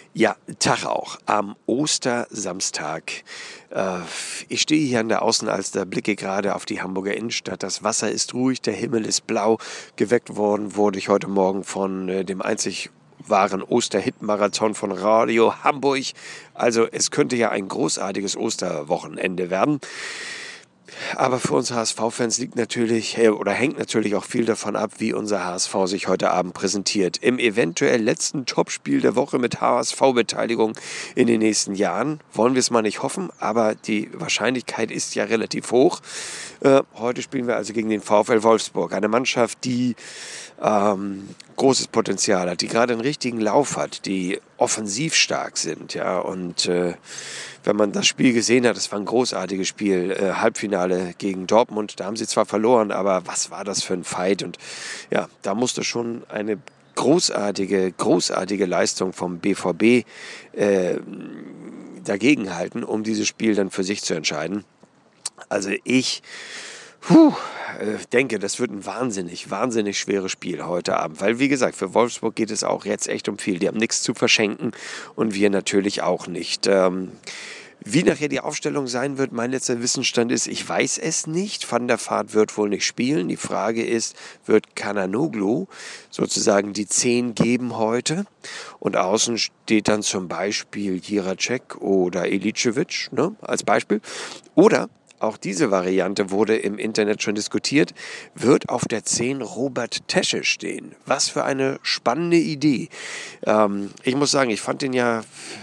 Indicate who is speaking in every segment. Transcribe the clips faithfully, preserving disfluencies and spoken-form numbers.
Speaker 1: Ja, Tag auch. Am Ostersamstag. Äh, ich stehe hier an der Außenalster, blicke gerade auf die Hamburger Innenstadt. Das Wasser ist ruhig, der Himmel ist blau. Geweckt worden wurde ich heute Morgen von äh, dem einzig wahren Osterhit-Marathon von Radio Hamburg. Also es könnte ja ein großartiges Osterwochenende werden. Aber für uns H S V-Fans liegt natürlich äh, oder hängt natürlich auch viel davon ab, wie unser H S V sich heute Abend präsentiert. Im eventuell letzten Topspiel der Woche mit H S V-Beteiligung in den nächsten Jahren. Wollen wir es mal nicht hoffen, aber die Wahrscheinlichkeit ist ja relativ hoch. Äh, heute spielen wir also gegen den VfL Wolfsburg. Eine Mannschaft, die ähm, großes Potenzial hat, die gerade einen richtigen Lauf hat, die offensiv stark sind. Ja, und äh, wenn man das Spiel gesehen hat, das war ein großartiges Spiel, äh, Halbfinale gegen Dortmund, da haben sie zwar verloren, aber was war das für ein Fight? Und ja, da musste schon eine großartige, großartige Leistung vom B V B äh, dagegenhalten, um dieses Spiel dann für sich zu entscheiden. Also ich Puh, äh, denke, das wird ein wahnsinnig, wahnsinnig schweres Spiel heute Abend. Weil, wie gesagt, für Wolfsburg geht es auch jetzt echt um viel. Die haben nichts zu verschenken und wir natürlich auch nicht. Ähm, wie nachher die Aufstellung sein wird, mein letzter Wissensstand ist, ich weiß es nicht. Van der Vaart wird wohl nicht spielen. Die Frage ist, wird Çalhanoğlu sozusagen die zehn geben heute? Und außen steht dann zum Beispiel Jiracek oder Iličević, ne, als Beispiel. Oder auch diese Variante wurde im Internet schon diskutiert, wird auf der zehn Robert Tesche stehen. Was für eine spannende Idee. Ähm, ich muss sagen, ich fand den ja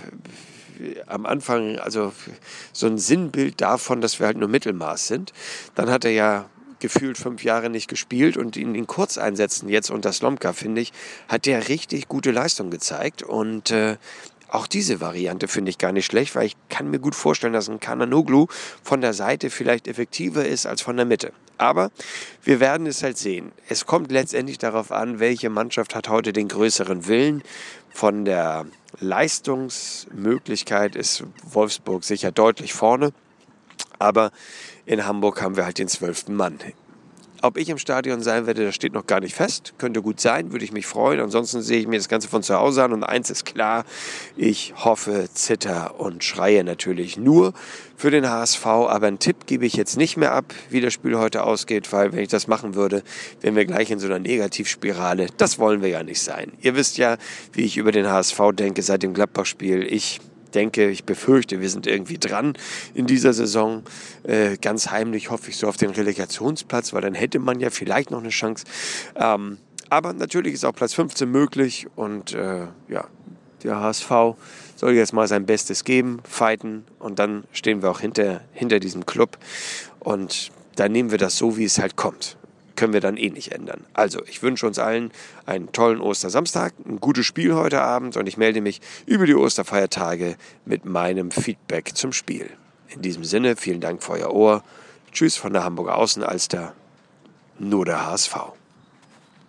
Speaker 1: am Anfang also so ein Sinnbild davon, dass wir halt nur Mittelmaß sind. Dann hat er ja gefühlt fünf Jahre nicht gespielt und in den Kurzeinsätzen jetzt unter Slomka, finde ich, hat der richtig gute Leistung gezeigt und äh, auch diese Variante finde ich gar nicht schlecht, weil ich kann mir gut vorstellen, dass ein Çalhanoğlu von der Seite vielleicht effektiver ist als von der Mitte. Aber wir werden es halt sehen. Es kommt letztendlich darauf an, welche Mannschaft hat heute den größeren Willen. Von der Leistungsmöglichkeit ist Wolfsburg sicher deutlich vorne. Aber in Hamburg haben wir halt den zwölften Mann. Ob ich im Stadion sein werde, das steht noch gar nicht fest. Könnte gut sein, würde ich mich freuen. Ansonsten sehe ich mir das Ganze von zu Hause an. Und eins ist klar, ich hoffe, zitter und schreie natürlich nur für den H S V. Aber einen Tipp gebe ich jetzt nicht mehr ab, wie das Spiel heute ausgeht. Weil wenn ich das machen würde, wären wir gleich in so einer Negativspirale. Das wollen wir ja nicht sein. Ihr wisst ja, wie ich über den H S V denke seit dem Gladbach-Spiel. Ich denke, ich befürchte, wir sind irgendwie dran in dieser Saison. Äh, ganz heimlich hoffe ich so auf den Relegationsplatz, weil dann hätte man ja vielleicht noch eine Chance. Ähm, aber natürlich ist auch Platz fünfzehn möglich und äh, ja, der H S V soll jetzt mal sein Bestes geben, fighten und dann stehen wir auch hinter, hinter diesem Club und dann nehmen wir das so, wie es halt kommt. Können wir dann eh nicht ändern. Also, ich wünsche uns allen einen tollen Ostersamstag, ein gutes Spiel heute Abend und ich melde mich über die Osterfeiertage mit meinem Feedback zum Spiel. In diesem Sinne, vielen Dank für euer Ohr. Tschüss von der Hamburger Außenalster, nur der H S V.